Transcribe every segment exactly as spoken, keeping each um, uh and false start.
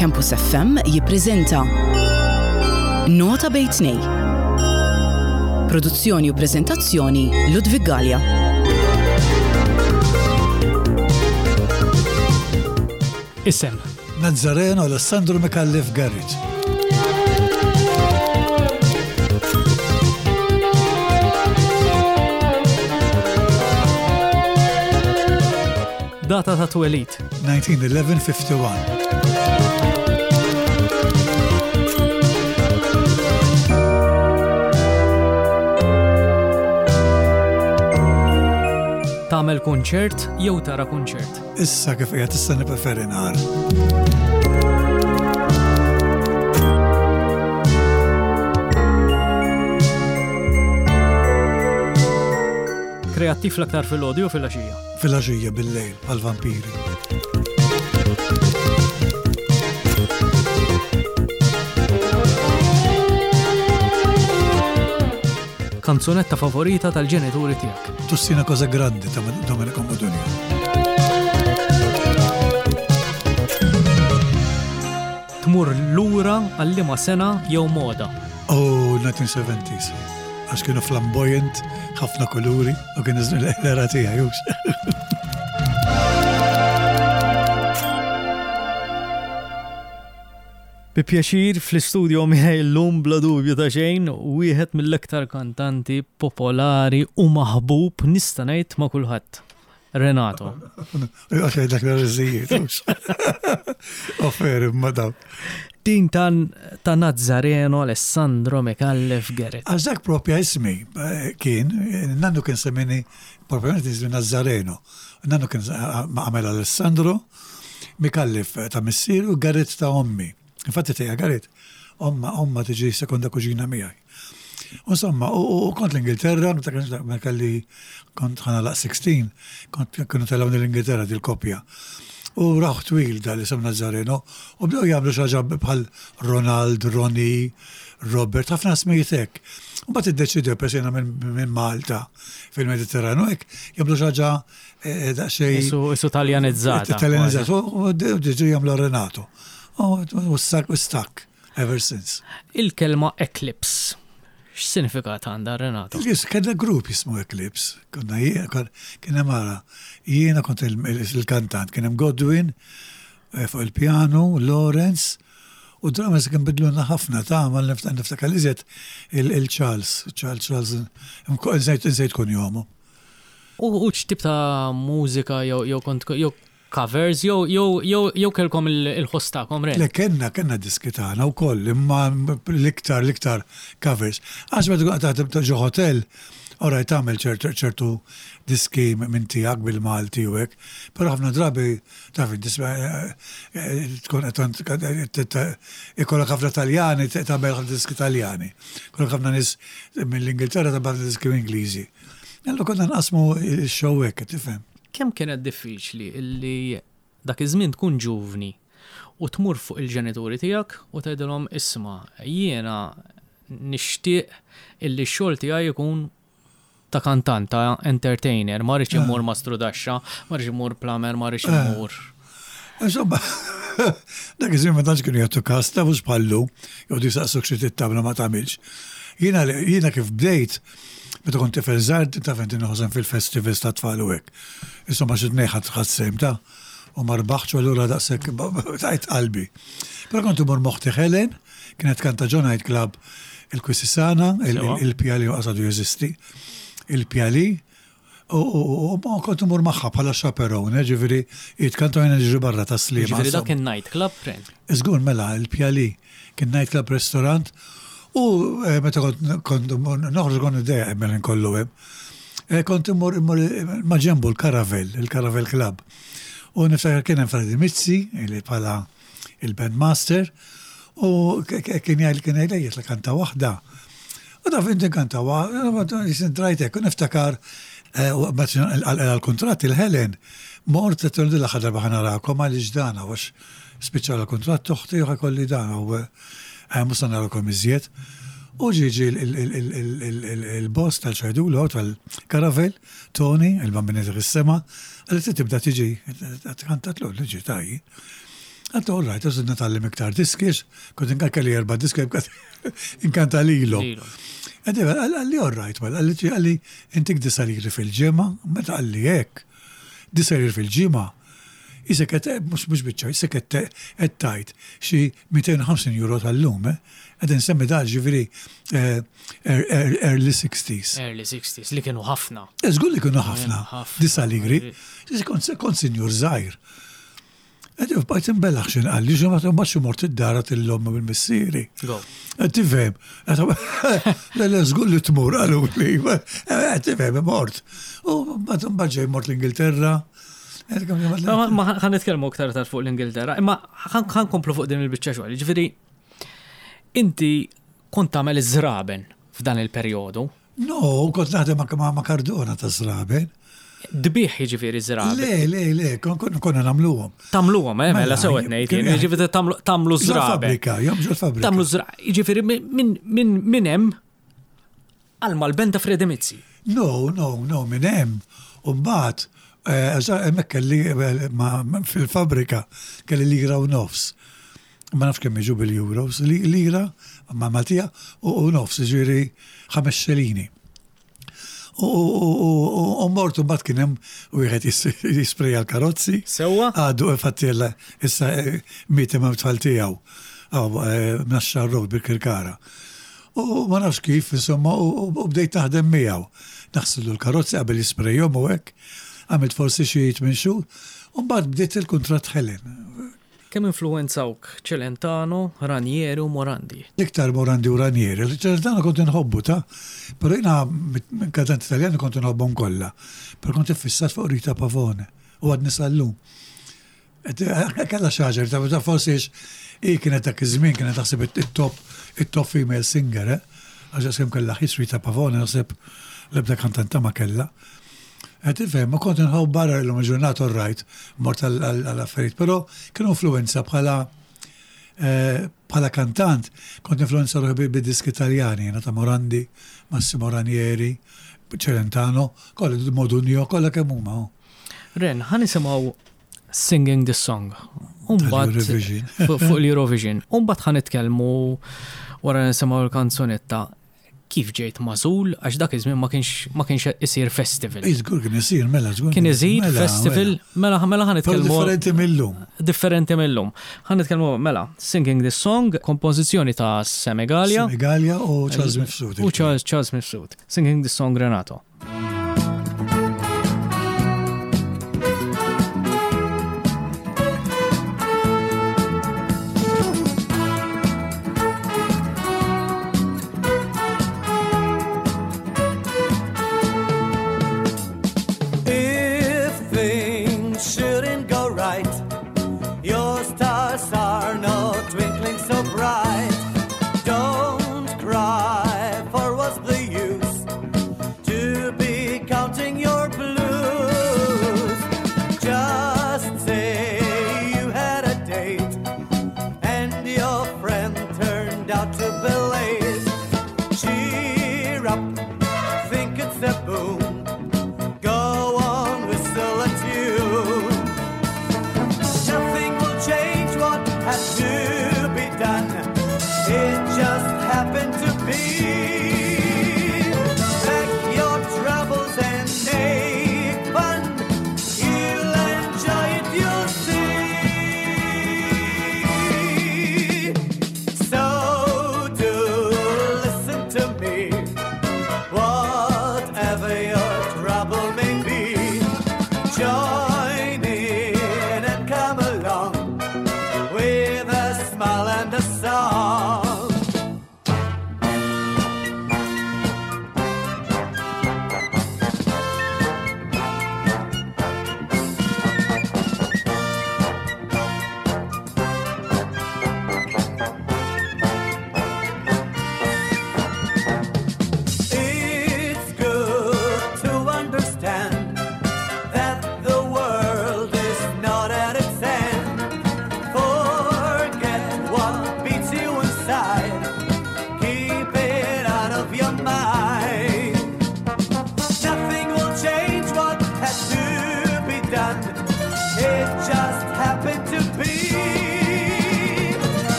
Campus F M jippreżenta Nota bejn tnejn. Produzzjoni u preżentazzjoni Ludwig Gallia. Isem Nazzareno Alessandro Micallef Garrett. Data ta' twelid nineteen eleven fifty-one. Tagħmel kunċert jew tara kunċert. Issa kif qiegħed issa nippreferi nhar. Kreattiv l-aktar fil-għodju u fil-għaxija. Fil-għaxija bil-lejl għal-vampiri. Kanzunetta favorita tal-ġenituri tiegħek. Tussina cosa grandi ta' Domenico Modugno. Tmur lura għall-liema sena jew moda. Oh, nineteen seventies. Għax kienu flamboyant, ħafna kuluri, u kienu l-era tiegħi jux. Bi pjaċir fl-istudio miegħi llum bla dubju ta' xejn wieħed mill-aktar kantanti popolari u maħbub nista' ngħid ma' kulħadd. Renato. Għax dak l-arżijiet. Offeri madam. Din ta' Nazzareno Alessandro Micallef Garrett. Għax dak propja ismi kien, nannu kien semmini propjament ismi Nazzareno. Nannu kien għamel Alessandro Micallef ta' missieru Garrett ta' ommi. Infatti tejja Garrett, omma omma tiġi sekonda kuġina miegħi. Insomma, u kont l-Ingilterra, ma kelli kont ħanalaq sixteen, kont kienu telawni l-Ingilterra dil-kopja. U raħ twil dal-isem Nazzareno, u bdew jagħmlu xi ħaġa bħal Ronald, Ronnie, Robert, ħafna smijiet hekk. U mbagħad iddeċidew persuna minn Malta fil-Mediterranu hekk jagħmlu xi ħaġa daqsxejn Isu Taljanizzata. Taljanizzata, u diġu jagħmlu Renato. U stak, ever since. Il-kelma Eclipse. X'sinifikat għandha Renato? Jis, kellna grupp jismu Eclipse. Konna jiena, kien hemm ara, jiena kont il-kantant, kien hemm Godwin fuq il-pjano, Lawrence, u dramas kien bidluna ħafna ta' mal niftakar li żied il-Charles, Charles Charles, nżejt kun jomu. U x'tip ta' mużika jew kont jew covers, jew kelkom il-ħostakom, re? Le, kenna, kenna diski tagħna wkoll, imma l-iktar, l-iktar covers. Għax meta għata ġo hotel, oraj tagħmel ċertu diski minn tiegħek bil-Malti u hekk, però ħafna drabi taf tkun qed ikollok ħafna Taljani tagħmel ħafna diski Taljani. Kollok ħafna nies mill-Ingilterra tagħmel diski Ingliżi. Allura konna nqasmu x-show hekk, tifhem. Kemm kienet diffiċli illi dak iż-żmien tkun ġuvni u tmur fuq il-ġenituri tiegħek u tgħidilhom isma' jiena nixtieq illi x-xogħol tiegħi jkun ta' kantant, ta' entertainer, ma rridx imur mastru daxxa, ma rridx imur plumber, ma rridx imur. Insomma, dak iż-żmien ma tantx kienu jagħtu każ ta' mhux bħallu, jew disaqsuk xi tittabla ma tagħmilx. Jiena jiena kif bdejt meta kont tifel żgħar taf inti noħosem fil-festivals ta' tfal u hekk. Insomma xi tnejn ħadd sejm ta' u ma rbaħx allura daqshekk tajt qalbi. Però kont imur moħħti Helen, kienet kanta John Night Club il-Kwisisana, il-Pjali u qasadu jeżisti, il-Pjali, u kont imur magħha bħala chaperone, ġifieri jitkantu għajna ġiġi barra ta' slima. Ġifieri dak kien night club, friend? Iżgur mela, il-Pjali kien night club restaurant. U meta kont noħroġ kon id-deja emmel nkollu hemm. Kont immur ma' ġembu l-Karavel, il-Karavel Club. U niftakar kien hemm Freddy Mizzi, li bħala il-bandmaster, u kien jgħid kien jgħid la kanta waħda. U daf inti kanta waħda, jisintrajtek, u niftakar għal-kontrat il-Helen, mort t-toldi l-ħadra baħna rakom għal-ġdana, għax spiċċa l-kontrat toħti u kolli dan, u musa narakom iżjed. U ġiġi il-boss tal-ċajdulo, tal-Karavel, Tony, il-bambinet il-sema, għalli tibda tiġi, kantat l-għu, liġi tajji. Għattu, all right, għazun natallim iktar diskiex, kont inkalli erba diski, inkanta lilu. Għaddi, għalli all right, għalli għalli intik disa liri fil-ġema, meta għalli jek, disa liri fil-ġema, jisek għet, mux mux bieċa, jisek għet tajt, xie mئتين وخمسين euro tal-lum, għedin semmi daħ ġiviri early sixties. Early sixties, li kienu ħafna. Eżgur li kienu ħafna, disa liri, kont senjur zaħir. Għedju, bajt imbellax xin għalli, ġemma maċu mort id-dara till-lomma bil-missiri. Go. Għattifem, l-eżgur li t-mur għallu li, għattifem, mort. U batum bħġej mort l-Ingilterra. Ma ħan nitkelmu ktar tar fuq l-Ingilterra, imma ħan komplu fuq din il-bicċa xogħol. Ġifieri, inti kont tagħmel iż-żraben f'dan il-perjodu. No, kont naħdem ma' Cardona ta' żraben. Dbiħ jiġifieri żraben. Le, le, le, konna nagħmluhom. Tagħmluhom, eh, mela sewet ngħid jien, jiġifieri tagħmlu żraben. Fabrika, jom ġol fabrika. Tagħmlu żraben, jiġifieri minn hemm għal mal-benda Fredi Mizzi. No, no, no, minn hemm. U mbagħad hemmhekk kelli fil-fabrika kelli lira u nofs. Ma nafx kemm jiġu bil-euros, lira ma' Maltija u nofs, ġifieri ħames xelini. U mortu bat kienem u jħed jispreja l-karozzi. Sewa? Għadu fattilla issa mietem għam tijaw. Naxxa r-road bil-kirkara. U ma nafx kif, insomma, u bdejt taħdem miegħu. Naħsillu l-karozzi għabel jisprejjom u hekk, għamilt forsi xi minn xhur, u mbagħad bdejt il-kuntratt ħelen. Kemm influenzawk Celentano, Ranieri u Morandi? Iktar Morandi u Ranieri. Celentano kont nħobbu ta' pero jina minn kantanti Italjani kont nħobbhom kollha. Pero kont fissat fuq Rita Pavone u għad nisallum. Kella xaġer, ta' forsi i kienet dak iż-żmien kienet taħseb it-top it-top female singer, eh? Għax kemm kellha ħis Rita Pavone naħseb l-ebda kantanta ma kellha. Għet ifem, ma kont nħaw barra l-lum il-ġurnat all-right, mort għal-affarijiet, pero kienu influenza bħala bħala kantant, kont influenza ruħi bid-disk italjani, ta' Morandi, Massimo Ranieri, Celentano, kolla Modugno, kolla kemuma. Ren, ħan nisimaw Singing the Song, umbat fuq l-Eurovision, umbat ħan nitkellmu wara nisimaw l-kanzunetta. Kif ġejt mażul, għax dak iż-żmien ma kienx ma kienx isir festival. Iżgur kien isir mela żgur. Kien isir festival, mela mela ħan nitkellmu. Differenti mill-lum. Differenti mill-lum. Ħan nitkellmu mela Singing the Song, kompożizzjoni ta' Semigalia. Semigalia u Charles Mifsud. U Charles Charles Mifsud. Singing the Song Renato. Join in and come along with us.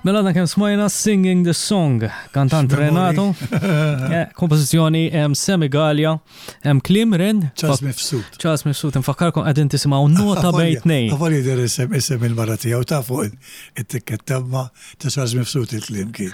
Mela għadna kemm smajna Singing the Song, kantant Renato, eh, kompożizzjoni hemm Semigalja, hemm klim Ren. Charles Mifsud. Charles Mifsud, infakkarkom qegħdin tisimgħu Nota bejn tnejn. Għavolli der isem isem il-mara tiegħu ta' fuq it-tikketta ma ta' Charles Mifsud il-klim kien.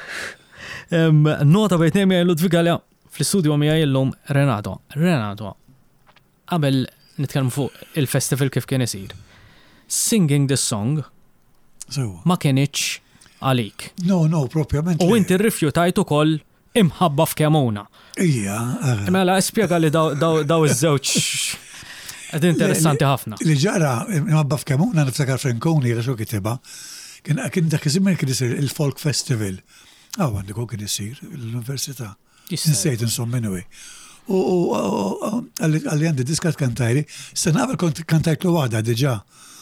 Nota bejn tnejn miegħi Ludwigalja fl-istudju miegħi llum Renato. Renato, qabel nitkellmu fuq il-festival kif kien isir. Singing the Song ma kienx għalik. No, no, propjament. U inti rrifjutajt ukoll imħabba f'Kemuna. Ija. Mela, spjega li daw iż-żewġ qed interessanti ħafna. Li ġara imħabba f'Kemuna niftakar Frankoni ra xo kiteba. Kien kien dak iż-żmien kien isir il-Folk Festival. Ah, għandik kien isir l-Università. Insejt insomma anyway. U għalli għandi diskat kantajri, s-sanabel kont kantajt lu għada diġa.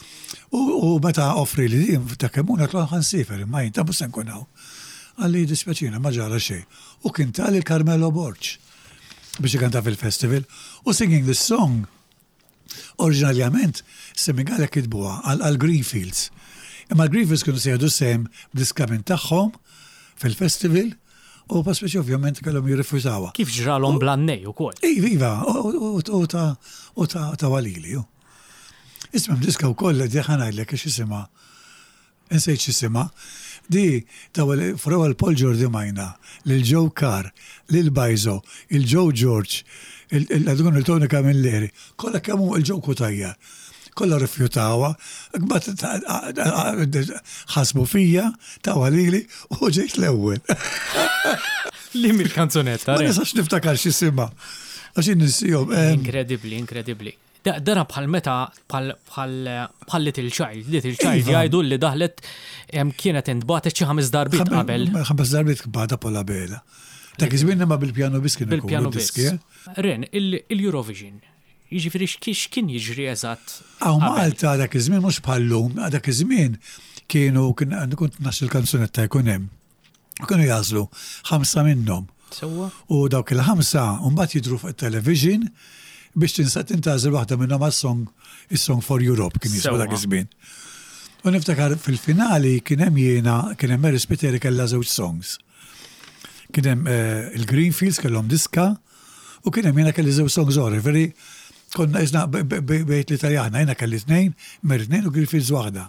U meta offri li di, ta' Kemuna tlu għan sifer, ma jinta musen kunaw. Għalli dispjaċina, ma ġara xej. U kien tali Carmelo Borch biex ikanta fil-festival. U Singing the Song, oriġinaljament, Semigalja kitbuha għal Greenfields. Imma Greenfields kienu sejdu sem b'diskament tagħhom fil-festival, u pa speċi ovvjament kellhom jirrifjutawa. Kif ġralhom blannej ukoll? Iva, u ta' walili. Isma' mdiska wkoll di ħanajdlek ix isima. Insejt x'isima. Di tawel frawal Paul Jordi Majna, lil Joe Carr, lil Bajzo, il-Joe George, il-għadgun il-Tony Camilleri, kollha kemm il-Joe Kutajja. Kollha rifjutawa, gbat ħasbu fija, tawalili u ġejt l-ewwel. Li mill-kanzunetta. Ma nistax niftakar x'isima. Għaxin nisijom. Inkredibbli, inkredibbli. Dara bħal meta bħal Little Child, Little Child jgħidu li daħlet kienet intbatet xi ħames darbit qabel. ħames darbit bada pola bela. Dak iż-żmien ma bil-pjano biss kienu bil-pjano biss. Ren, il-Eurovision. Jiġifieri x'kien jiġri eżatt. Aw Malta dak iż-żmien mhux bħallum, dak iż-żmien kienu kont nax il-kanzunetta jkun hemm. Kienu jażlu ħamsa minnhom. Sewwa. U dawk il-ħamsa mbagħad jidhru fuq it-television biex tinsat tintażel waħda minnhom għas-song is-Song for Europe kien jisbu dak iż-żmien. U niftakar fil-finali kien hemm jiena kien hemm Mary Spiteri kellha żewġ songs. Kien hemm il-Greenfields kellhom diska u kien hemm jiena kelli żewġ songs oħra, veri konna isna bejt l-Italjana, jiena kelli tnejn, Mary tnejn u Greenfields waħda.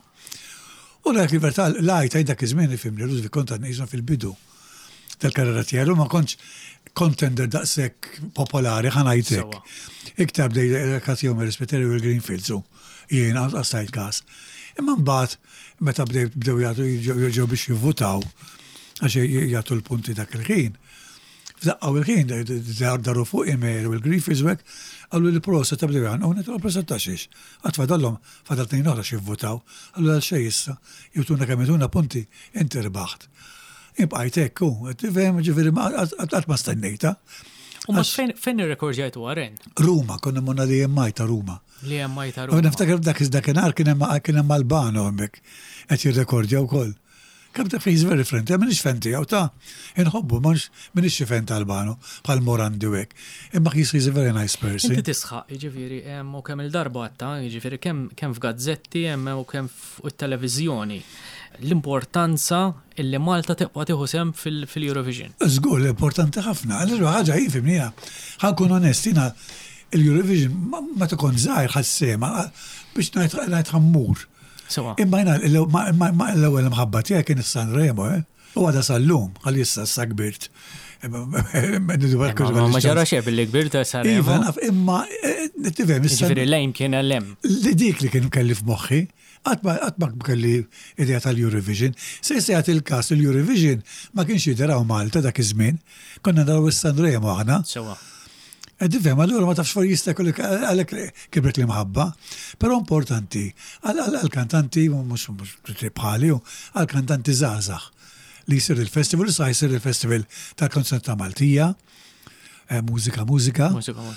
U dak il-verità lajt dak iż-żmien ifhimni Ludwig kont ngħiżhom fil-bidu tal-karriera tiegħu ma kontx contender daqshekk popolari ħanajtek. Iktar bdej katjom Mary u l-Greenfields u jien għastajt kas. Imma mbagħad meta bdew jagħtu jerġgħu biex jivvutaw għax jagħtu l-punti dak il-ħin. F'daqqaw il-ħin daru fuq Mary u l-Greenfields hekk għallu li prosa ta' bdew għan u netu l-prosa ta' xiex. Għat fadallhom fadal tnejn oħra x'jivvutaw. Għallu għal xejn issa jgħutuna kemm jagħtuna punti inti rbaħt. Ibqajt hekk hu, tifhem ġifieri qatt ma stennejta. U ma fejn ir-rekordjajtu għaren? Ruma, konna monna li jemmajta Ruma. Li jemmajta Ruma. U niftakar dak iż-dakinhar kien hemm Albano hemmhekk qed jirrekordja wkoll. Kemm ta' fejn very friend, minix fenti għaw ta' inħobbu, minix xi fent Albano bħal Morandi u hekk. Imma he's a very nice person. Inti tisħaq, jiġifieri hemm u kemm il-darba għatta, jiġifieri kemm f'gazzetti hemm u kemm fuq it-televiżjoni. L-importanza illi Malta tibqa' tieħu sem fil-Eurovision. Żgur l-importanti ħafna. Allura ħaġa jifhimnija. Ħankun onestina il-Eurovision ma tkun żgħir ħassema biex ngħid ħammur. Imma jina l-ewwel mħabba tiegħek kien is-Sanremo, u għada sal-lum ħalli issa sa kbirt. Ma ġara xejn billi kbirt Sanremo. Imma tifhem jiġifieri lejn kien hemm. Dik li kien kelli f'moħħi. Għatma kelli idea tal-Eurovision. Se jgħat il-kas il-Eurovision ma kienx jideraw Malta dak iż-żmien. Konna naraw is-Sanremo aħna. Sewa. Difhem, allura ma tafx for jista' għalhekk kibret li mħabba. Però importanti għall-kantanti mhux bħali għall-kantanti żgħażagħ li jsir il-festival, sa jsir il-festival tal-Konzert ta' Maltija, mużika mużika. Mużika mużika.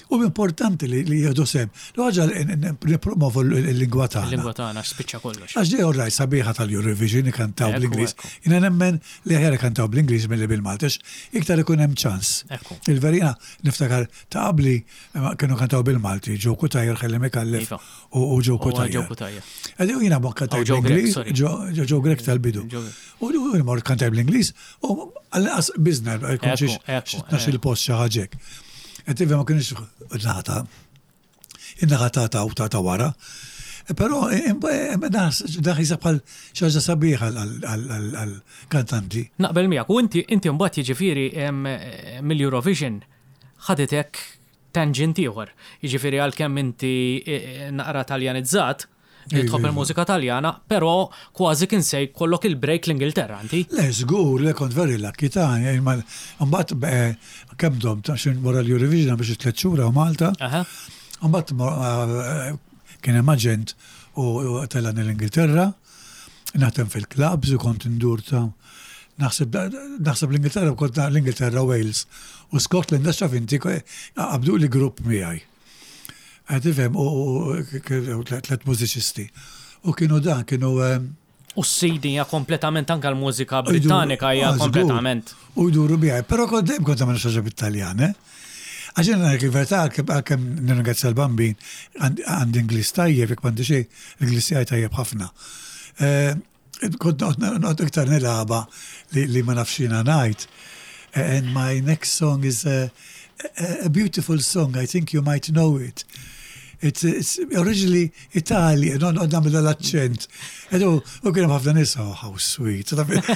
U importanti li li jieħdu sem. L-ħaġa nipromovu l-lingwa tagħna. Il-lingwa tagħna spiċċa kollox. Għax ġej orraj sabiħa tal-Eurovision ikantaw Ekku, bl-Ingliż. ekku. Jiena nemmen li ħjar ikantaw bl-Ingliż milli bil-Maltix, iktar ikun hemm ċans. Ekku. Il-verina niftakar ta' qabli kienu kantaw bil-Malti, ġoku tajjer ħelli mikallef Iva. u ġoku U tajjer. ġewku tajja. Għadju jina bon kantaj Oh, Joe Greg, bl-Inglis, sorry. Joe Greg tal-bidu. Joe- U jina mor kantaj bl-Inglis, u għal-qas bizna, kunċiex ekku, nax il-post xaħġek. Għetiv ma kienx naħata, innaħata u ta' wara. Pero daħi sabħal xaġa sabiħa għal-kantanti. Naqbel miegħek, u inti inti mbagħad jiġifieri em, mill-Eurovision ħaditek tangent ieħor. Jiġifieri għalkemm inti eh, naqra taljanizzat, li tħobb Iva. il-mużika taljana, però kważi kien se jkollok il-break l-Ingilterra, anti? Le, żgur, le kont veri lucky ta' mbagħad kemm dom ta' xin wara l-Eurovision biex tliet xhur u Malta. Aha. Mbagħad kien hemm aġent u telan l-Ingilterra, naħdem fil-klabs u kont indur ta' naħseb naħseb l-Ingilterra kont l-Ingilterra Wales u Scotland għax taf inti qabdu li grupp miegħi. Għatifem u tlet mużiċisti. U kienu dan, kienu U s-sidi hija kompletament anke l-mużika Britannika hija kompletament. U jduru biħaj, pero kontem kont għamil xaġa bit-Taljan, eh? Għaxin għak il-verta għakem n-ringrazzja l-bambin għand Inglis tajjeb, jek mandi xej, l-Inglis tajjeb ħafna. Kont not iktar nilaba li ma nafxina najt. And my next song is a, a beautiful song, I think you might know it. It's, it's originally Italian, non għadam l-accent. Edu, u kienem ħafna nisa, oh, how sweet.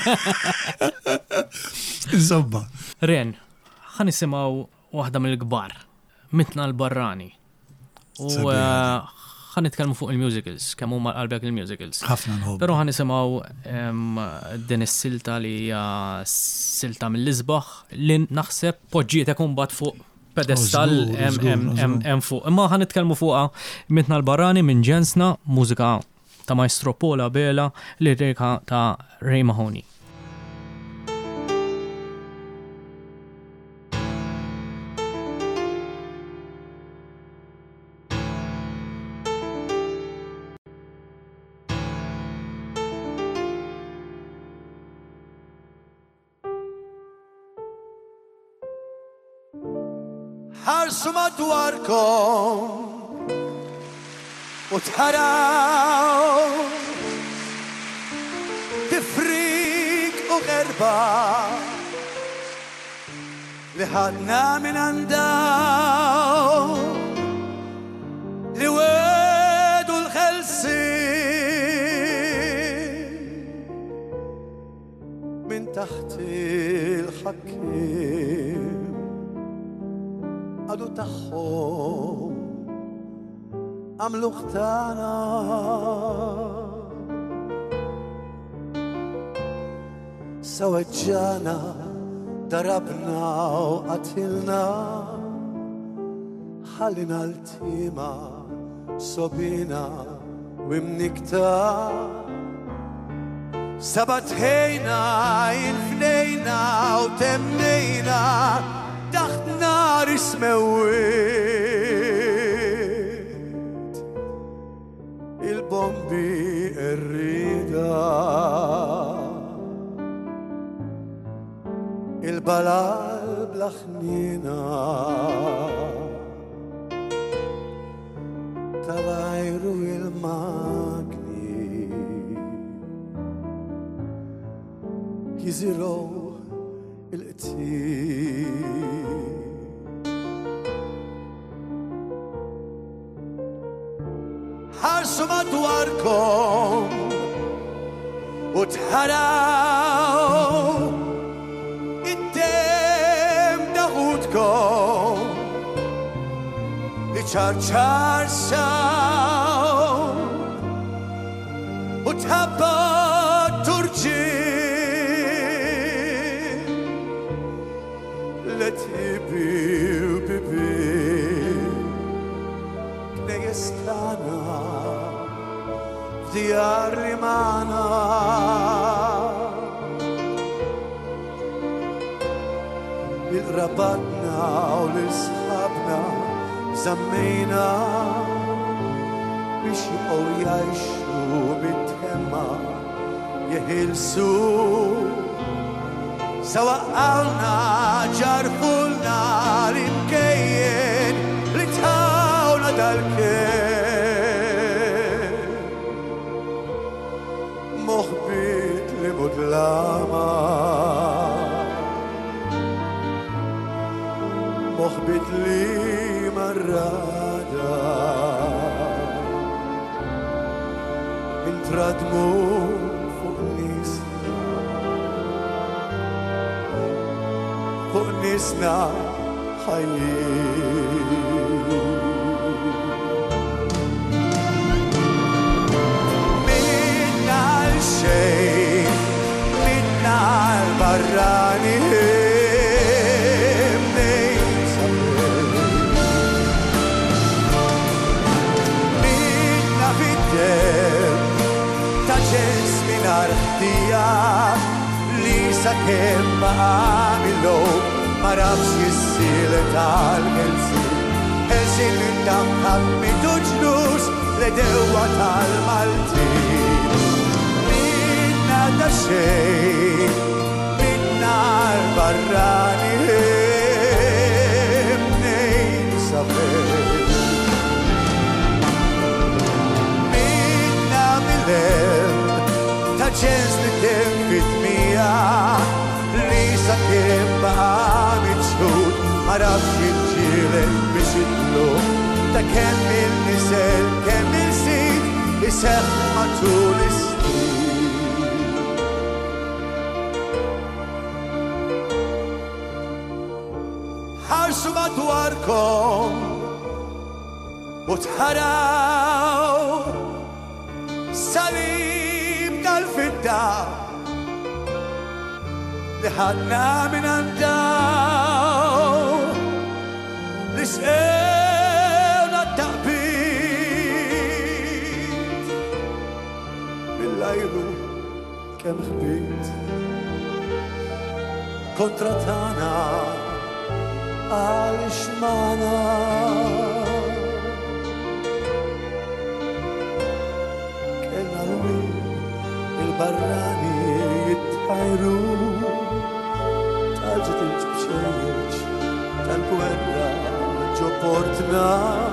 Insomma. Ren, ħan nisimaw waħda mill-kbar, Mitna l-Barrani. U Sabiħa. eh, ħan nitkellmu fuq il-musicals, kemm huma qalbek il-musicals. ħafna nħobb. Però ħan nisimgħu em, din is-silta li hija silta mill-isbaħ li naħseb poġġietek imbagħad fuq pedestal Oh, żgur, em- żgur, em- em- żgur. em fuq. Imma ħan nitkellmu fuqha Mitna l-Barrani minn Ġensna, mużika ta' Maestro Pola Bela, lirika ta' Ray Mahoney. ħarsu madwarkom u tħaraw tifrik u gherba li ħadna minn għandaw li wedu l-ħelsin minn taħt il-ħakkim għadu taħħom għamlu ħtana saweġġana darabna u qatilna ħallina l-tima sobina u imnikta sabatħejna infnejna u temmejna taħt nar ismewit il-bombi irrida il-balal blaħnina tal-ajru il-magni jizirow il-qtil ħarsu madwarkom u tħaraw id-dem daħudkom li ċarċar saw u tħabba turġin let ibi u bibi knejestana f'djar li mana il-rabatna u l-sħabna zammejna biex jibqgħu jgħixu bit-temma jeħilsu sawa għalna ġarfulna l-imkejjen li tawna dal-kien moħbit li mudlama moħbit li marrada intradmu fuq nisna fuq nisna ħajjin minna l-xejn minna l-barrani li sakemm ma għamilu ma rafx jissile tal-Helsin Helsin intamħab mitu ġlus l-edewa tal-Maltin minna da xejn minna l-barrani nejn safer minna mill-em ta' ċens li kempit mija li sa' kem baqa' miċħud ma rafx jibġilet biex jitlu ta' kemm il-nisel kemm il-sid iseħħ matul is-snin ħarsu madwarkom u tħaraw salib tal-fidda li ħadna minn għandaw li sqewna t-taqbit bil-lajlu kemm ħbit kontra tana għal-xmana kellna l-win il-barrani jittajru tal-ġit il-ġbxejjeġ tal-gwerra ġo portna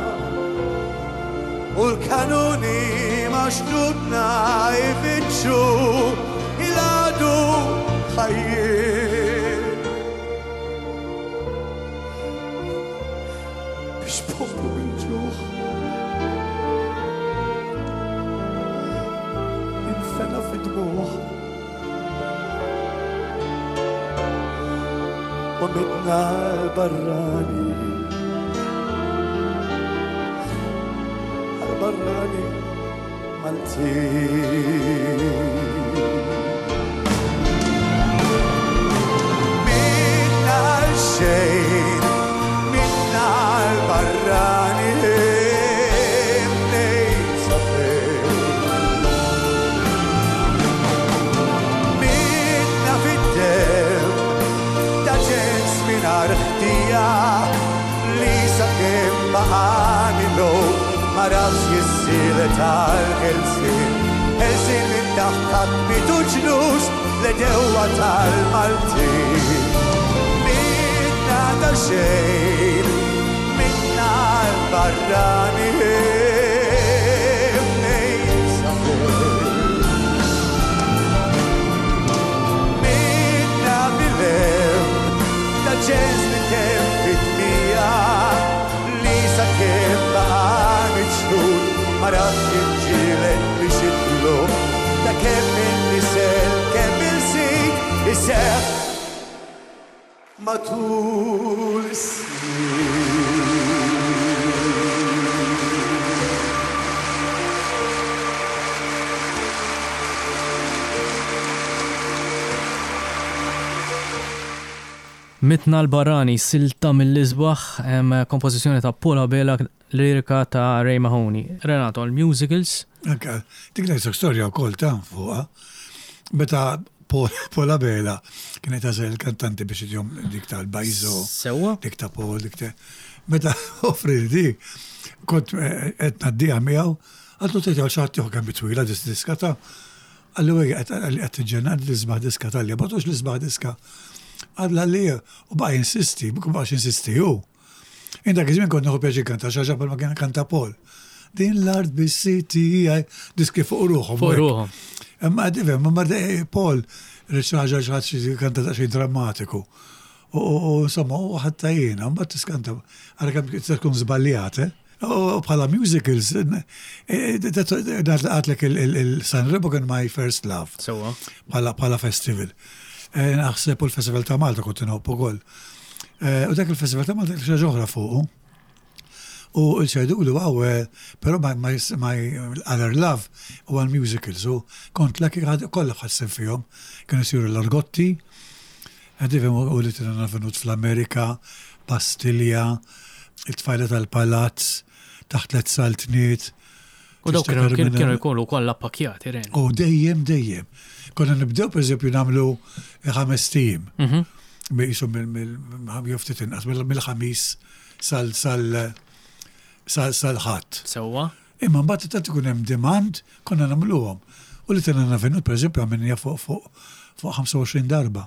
u l-kanuni maċnudna jifitxu il-għadu ħajjien biex poplu bil-ġuħ infena fid-dmuħ u mitna l-barrani għal-barrani Maltin minna l-xejn minna l-barrani mnejn safer minna fid-dem ta' ġens minar ħtija li sakemm baqa' milu ma rafx jissile tal-Helsin Helsin minn taħħab mitu ġnus l-edewa tal-Maltin minna da xejn minna l-barrani mnejn safer minna bil-em ta' ġens li kempit mija li sakemm baqa' miċħud ma rafx jinġilet biex jitlu ta' kemm il-nisel kemm il-sid iseħħ matul is-snin. Mitna l-barrani silta mill-isbaħ kompożizzjoni ta' Paula Bela lirika ta' Ray Mahoney. Renato, l-musicals? Anka, dik nejsok storja u kol ta' fuqa. Meta Paula Bela kienet għazel kantanti biex id-jom dik tal-Bajzo. Sewa? Dik ta' Paul, dik ta' meta offri di, kont qed naddija miegħu, għallu tgħid għal xaħat tieħu kemm bitwila dis-diska ta' għallu qed tiġġenna l-isbaħ diska tal-li, batux l-isbaħ diska. Għadla li, u baħ insisti, bukum baħx insisti u. Inda kizmin kont nħu pjaġi kanta, xaġa pal ma kien kanta Paul. Din l-art bis-siti, diski fuq ruħom. Fuq ruħom. Ma għadivem, ma marda Paul, rċaġa xaħġa kanta ta' xej drammatiku. U insomma, u ħatta jena, ma tiskanta, għara kam tkun zbaljat, u bħala musicals, għatlek il-Sanremo kien My First Love. Sewa. Bħala festival. Naħseb u l-Festival ta' Malta kont inħobbu kol. U dak il-Festival ta' Malta xi ġoħra fuqu. U l-ċajdu li għaw, pero My Other Love u għal-musicals. U kont laki kollha ħassem fihom. Kienu siru l-Argotti, għadivem u li tina venut fl-Amerika, Bastilja, it-tfajla tal-Palazz, taħt let saltniet. U daw kienu jkunu kollha appakjati, ren. U dejjem, dejjem. Konna nibdew, per eżempju, namlu ħames tim. Jisu mill-juftit inqas, mill-ħamis sal-ħadd. Sewwa. Imma mbagħad tant ikun hemm demand, konna nagħmluhom. U li tina venut, per eżempju, għamilnija fuq ħamsa u għoxrin darba.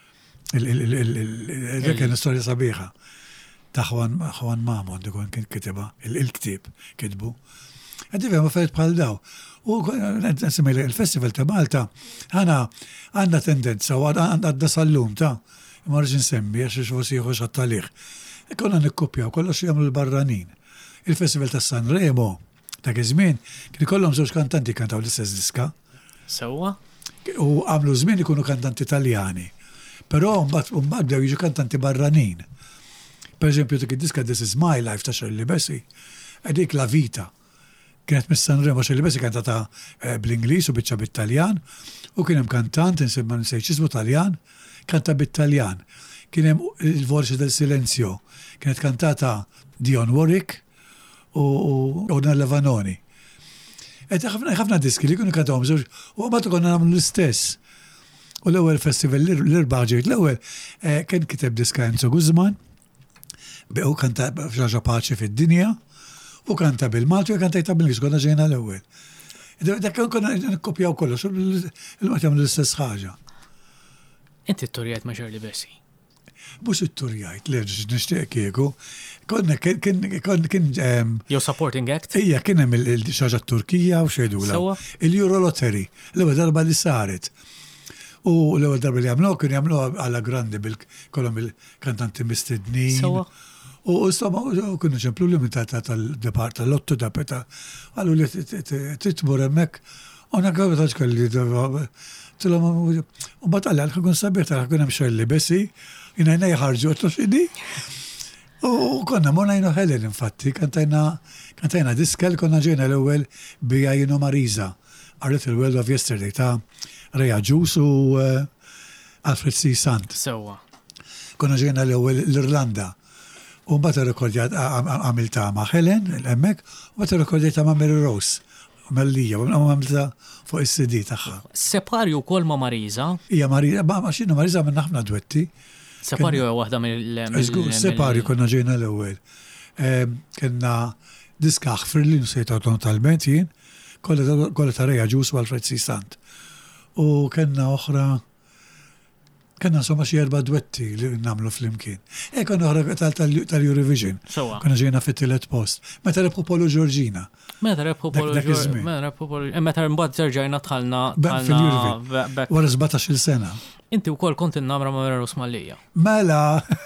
Dik kien istorja sabiħa. Ta' Ħwan Mamon, dikun kien kiteba, il-ktib kitbu. Għaddi ma fejt bħal daw. U il-Festival ta' Malta, għana għanna tendenza, u għadda sal-lum ta' marġin semmi, għax forsi jħuġ għattaliħ. Konna nikkupjaw, kollox jgħamlu l-barranin. Il-Festival ta' Sanremo, ta' kizmin, kien kollhom żewġ kantanti kantaw l-istess diska. Sewwa? U għamlu żmien ikunu kantanti Italjani. Però mbagħad bdew jiġu kantanti barranin. Per eżempju, dik id-diska This Is My Life ta' Shirley Bassey, dik La Vita. Kienet mis-Sanremo Shirley Bassey kantata bl-Ingliż u biċċa bit-Taljan, u kien hemm kantant insemma nsejx ismu Taljan, kanta bit-Taljan. Kien hemm Il-Voce del Silenzio, kienet kantata Dion Warwick u Nella Vanoni. Et ħafna diski li kienu kantawhom żewġ, u mbagħad konna nagħmlu l-istess. U l-ewwel festival l-irbaħ ġejt l-ewwel kien kiteb diska Enzo Guzman, u kanta xaġa paċi fid-dinja, u kanta bil-Malti u kanta jta bil-Inglis, konna ġejna l-ewwel. Dak konna nkopjaw kollox, il-mat jagħmlu l-istess ħaġa. Inti t-turjajt ma' Shirley Bassey? Mhux it-turjajt, leġ nixtieq kieku. Konna kien Jew supporting act? Ija kien hemm il-xaġa Turkija u xejdula. Il-Euro Lottery, l-ewwel darba li saret. U l-ewwel darba li għamlu kien jagħmlu alla grandi bil-kolom il-kantanti mistednin. U insomma, kienu ċemplu li minn tal-depart tal-lotto da peta, għallu li titmur emmek, għona għabitax kalli, t-lom, u batalli għal kun sabiħ tal-ħakun hemm Shirley Bassey, jinajna jħarġu għatlu xidi. U konna mornajnu Helen, infatti, kantajna diskel, konna ġejna l-ewel bija jino Marisa, A Little World of Yesterday, ta' Reja Ġus u Alfred C. Sant. Sewa. Konna ġejna l-ewel l-Irlanda. U mbagħad irrekordjat għamilta ma' Helen, l-emmek, u mbagħad irrekordjat ma' Mary Rose, Mellija, u għamilta fuq is-C D tagħha. Separi wkoll ma' Marisa? Hija Marisa, ma' x'inhu Marisa minn ħafna duetti. Separi huwa waħda mill- Separi konna ġejna l-ewwel. Kenna diska aħfar li nsejta totalment jien, kollha ta' Reja Ġus u Alfred C. Sant. U kenna oħra Kanna insomma xi erba' duetti li nagħmlu flimkien. E konna oħra tal-Eurovision. Konna ġejna fit-tielet post. Meta rebħu Polo Georgina. Meta rebħu Polo Georgina. Meta rebħu Polo. Meta mbagħad terġajna tħallna fil-Eurovision. Wara sebgħatax-il sena. Inti wkoll kont innamra ma' Mera Rosmallija. Mela.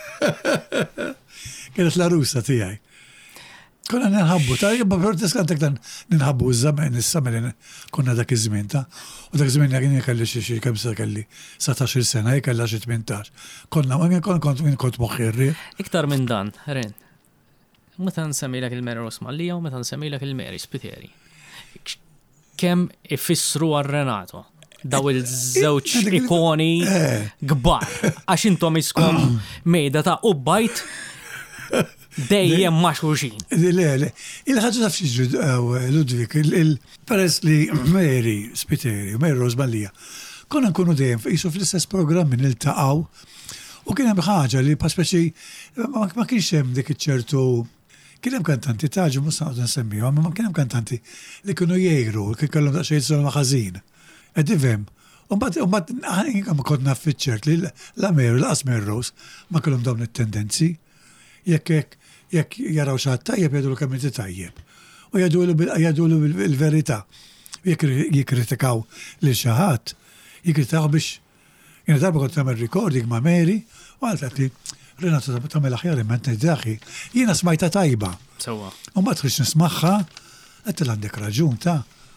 Kienet la russa tiegħi. Konna ninħabbu, ta' jibba pertis kantek dan ninħabbu z-zaman, is-samen konna dak iż-żmien ta' u dak iż-żmien jgħin jkalli xie kemm sa' kelli satax-il sena, jkalla xie tmintax. Konna ma' minn kont minn kont moħħirri. Iktar minn dan, Ren. Meta nsemmilek il-Mera Rosmallija u meta nsemmilek il-Mary Spiteri. Kemm ifissru għar-Renato daw il-żewġ ikoni kbar għax intom iskom mejda ta' ubbajt dejjem ma' xulxin. Il-ħagġa taf xieġu, Ludwig, il-peress li Mary Spiteri, Mary Rosmallija, konna nkunu dejjem jisu fl-istess programmi niltaqgħu U kien hemm ħaġa li paspeċi ma kienx hemm dik iċ-ċertu kien hemm kantanti taġu mhux naqgħod nsemmihom, ma kien hemm kantanti li kienu jgħiru, kien kellhom daqsxejn solma ħażin. Qed ifhem. U mbagħad ma kont naf fiċ-ċert li l-Ameru, l-Asmer Rose ma kellhom dawn it-tendenzi. Jekk jekk jaraw xi ħadd tajjeb jgħidu kemm inti tajjeb. U jgħidulu bil-verità. Jekk jikkritikaw lil xi ħadd, jikkritikaw biex jiena darba kont nagħmel recording ma' Mary u għaltet li Renato tagħmel aħjar imma daħi. Jiena smajta tajba. Sewwa. U ma tħix nismaħħa, qed għandek raġun ta'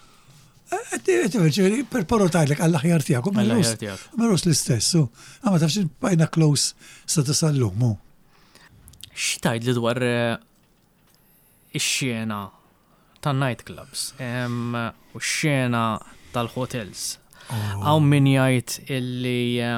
Qed per porotajlek għall-aħjar tiegħek u Melrose l-istess. Għama tafx bajna close sa tisallumu. X'tajd li dwar ix-xena tan-nightclubs u x-xena tal-hotels. Għaw min jgħid illi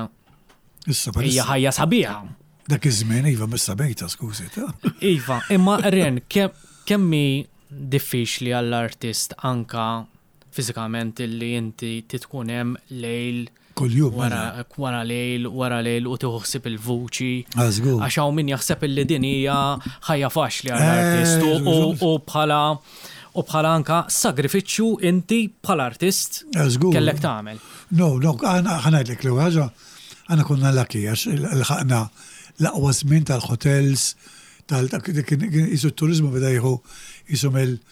hija ħajja sabiħa. Dak iż-żmien iva mis-sabejta skużi ta'. Iva, imma Ren kemmi diffiċli għall-artist anka fiżikament illi inti titkun hemm lejl kuljum wara lejl wara lejl u tieħsib il-vuċi. Għażgur. Għax hawn min jaħseb illi din hija ħajja faċli għall-artist u bħala u bħala anka sagrifiċċju inti bħala artist kellek tagħmel. No, no, għana ħanajdlek li ħaġa għana konna laki għax l-ħaqna l-aqwa żmien tal-hotels tal-jisu t-turizmu beda jieħu jisu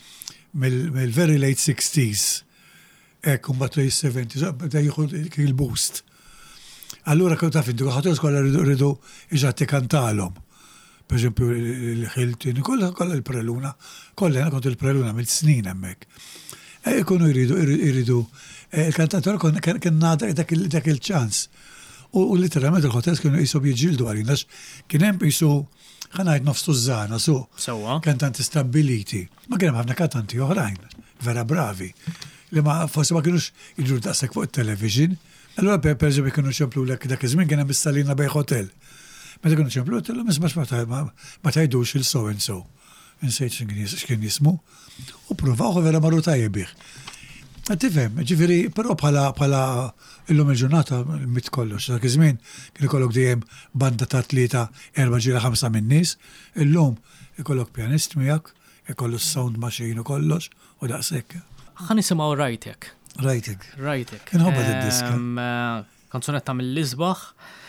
mill-very late sixties. Ekkum battu seventies, beda jieħu il-boost. Allura kont taf inti hotels kollha rridu iġatti kantalhom. Per esempio il-Hilton, kollha kollha il-Preluna, kollha kont il-Preluna mill-snin hemmhekk. Ikunu jridu jridu il-kantator kien dak il-ċans. U literalment il-hotels kienu jisob jġildu għalina, kien hemm jisu ħanajt nofstu żana su. Kantanti stabiliti. Ma kien hemm ħafna kantanti oħrajn, vera bravi, li ma forsi ma kienux jiġru daqshekk fuq it-television. Allura per eżempju kienu ċemplu lek dak iż-żmien kien hemm is-Salina Bay Hotel. Meta kienu ċemplu tellhom isma' ma tgħidux il-so and so. Insejt x'kien jismu. U pruvaw vera marru tajjeb bih. Tifhem, ġifieri, però bħala illum il-ġurnata mit kollox, dak iż-żmien kien ikollok dejjem banda ta' tlieta, erba' ġiela ħamsa min nies, illum ikollok pjanist miegħek, ikollok sound machine u kollox u daqshekk. Ħa nisimgħu Rajtek. Rajtek. Rajtek. Inħobba id-diska. Kanzunetta mill-Isbaħ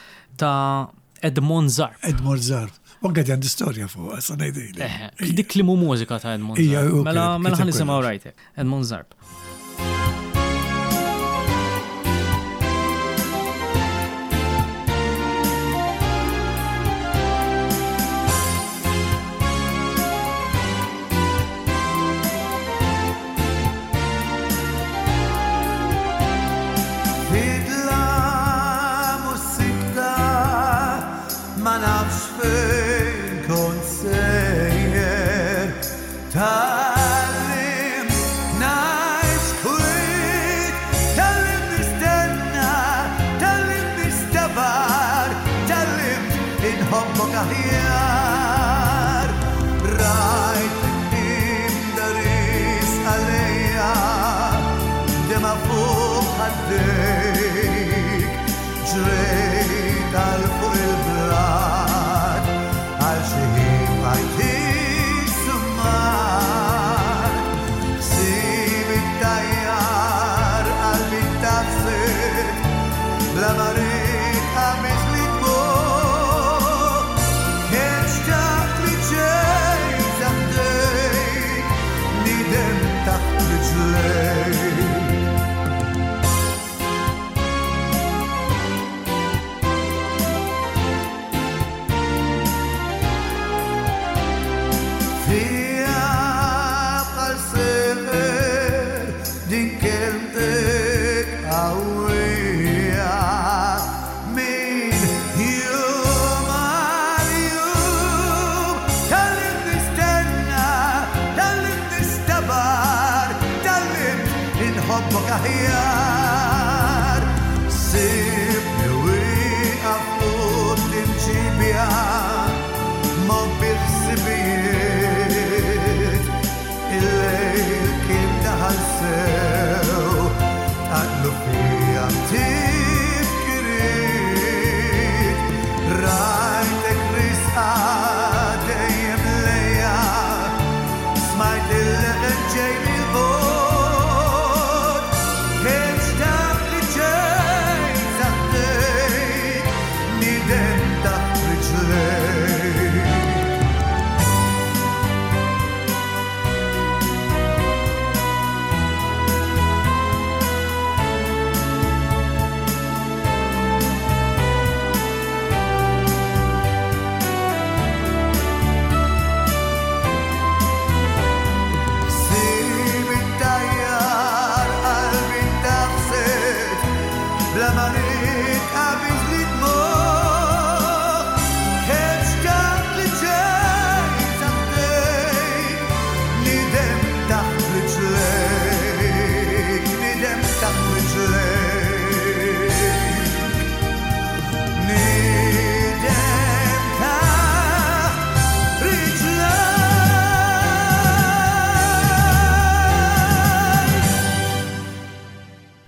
ta' Edmond Zarb. Edmond Zarb. Waqgħet għandi storja fuq, sa ngħidilek. Dik li mu mużika ta' Edmond Zarb. Mela mela ħa nisimgħu Rajtek. Edmond Zarb. Ra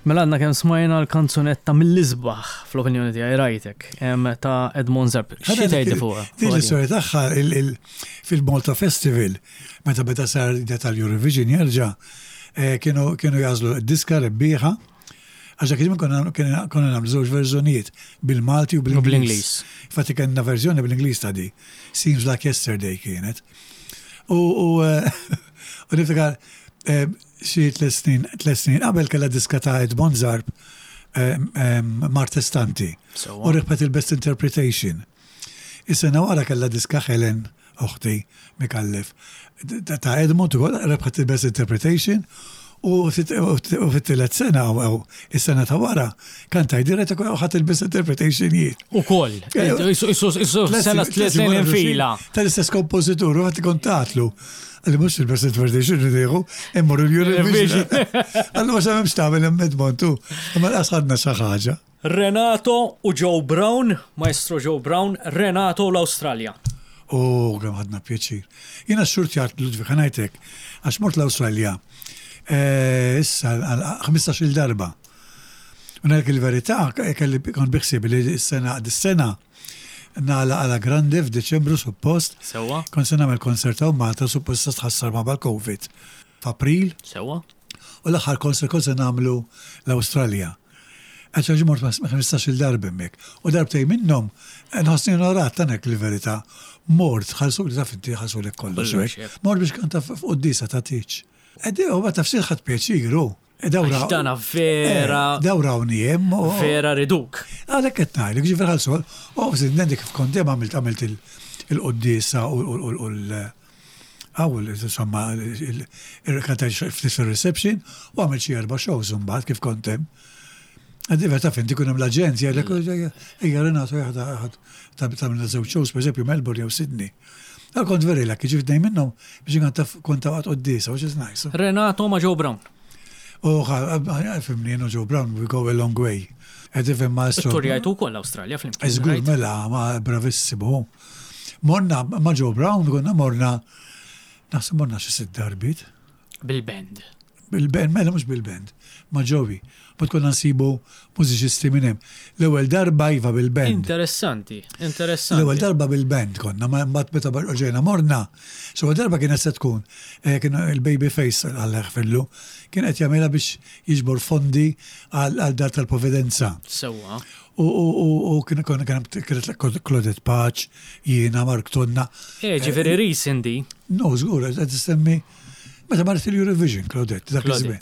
Mela għandna kemm smajna l-kanzunetta mill-isbaħ fl-opinjoni tiegħi rajtek ta' Edmond Zarb. Xi tgħidli fuqha? Din l-istorja tagħha fil-Malta Festival meta beda sar tal-Eurovision jerġa' kienu jażlu d-diska rebbieħa għaxa kien konna nagħmlu żewġ verżjonijiet bil-Malti u bil-Ingliż. Infatti kellna verżjoni bil-Ingliż ta' di. Seems Like Yesterday kienet. U niftakar xi tliet snin qabel kellha diska ta' Edmond Zarb Martestanti. U rebħet il-Best Interpretation. Is-sena wara kellha diska Helen oħti Mikallef ta' Edmond ukoll rebħet il-Best Interpretation u fit-tielet sena u is-sena ta' wara kan ta' diretta ħadd il-Best Interpretation jiet. Ukoll. Sena tliet snin fila. Tal-istess kompożitur u ħadd kontatlu. Għalli mux il-Best Interpretation ridiħu, immur il-Eurovision. Għalli mux għamem xtabel Edmond tu, ma l-asħadna xaħġa. Renato u Joe Brown, maestro Joe Brown, Renato l-Australia. Oh, għam ħadna pjaċir. Jena xurt jart Ludwig ħanajtek, għax mort l-Australia. Issa, ħmistax il-darba. Unajk il-verita, kelli kon biħsib li s-sena, d-sena, nala għala grande f'Deċembru suppost. Sewa. Kon se nagħmel konsertaw Malta suppost tħassar ma' bal-Covid. F'April. Sewa. U l-aħħar konsert kol se nagħmlu l-Awstralja. Għaxa mort ma' ħmistax il-darb hemmhekk. U darbtej minnhom nħossni onorat tanek li-verità. Mort ħalsu li taf inti ħalsu lek kollox hekk. Mort biex kanta f'qudiesa ta' tiċ. Eddi u ma tafsir ħadd pjaċiru. Dawra. Dana vera. Dawra uniem. Vera riduk. Għalek etnaj, li gġifir ħalsu, u għazin kif kontem għamilt għamilt il-qoddisa u l-għawel, insomma, il-kantaj fil-reception, u għamilt xie erba shows umbat kif kontem. Għaddi vera taf, inti kunem l-agenzja, ejja Renato jgħad tamilna zew shows, per esempio, Melbourne jew Sydney. Għal kont veri l-għak, ġifir minnhom biex konta għat qoddisa, which is nice. Renato ma Joe Brown. Oh, fimni jenu Joe Brown, we go a long way. Edifem maestro. Turjajtu kol l-Australia fl-imkien. Eżgur mela, ma bravissimo. Morna, ma Joe Brown, għonna morna, naħseb morna xi sitt darbit. Bil-band. Bil-band, mela mux bil-band, ma Jovi. Bad konna nsibu mużiċisti minnem. L-ewel darba jiva bil-band. Interessanti, interessanti. L-ewel darba bil-band konna, ma mbagħad meta ġejna morna. So darba kienet se tkun, kien il-Babyface għall-ħfillu, kien qed jagħmilha biex jiġbor fondi għal dar tal-Providenza. Sewwa. U kien kienet Claudette Patch, jiena Mark Tonna. Eh, ġifieri recently. No, żgur, qed tissemmi meta marret il-Eurovision, Claudette, dak iż-żmien.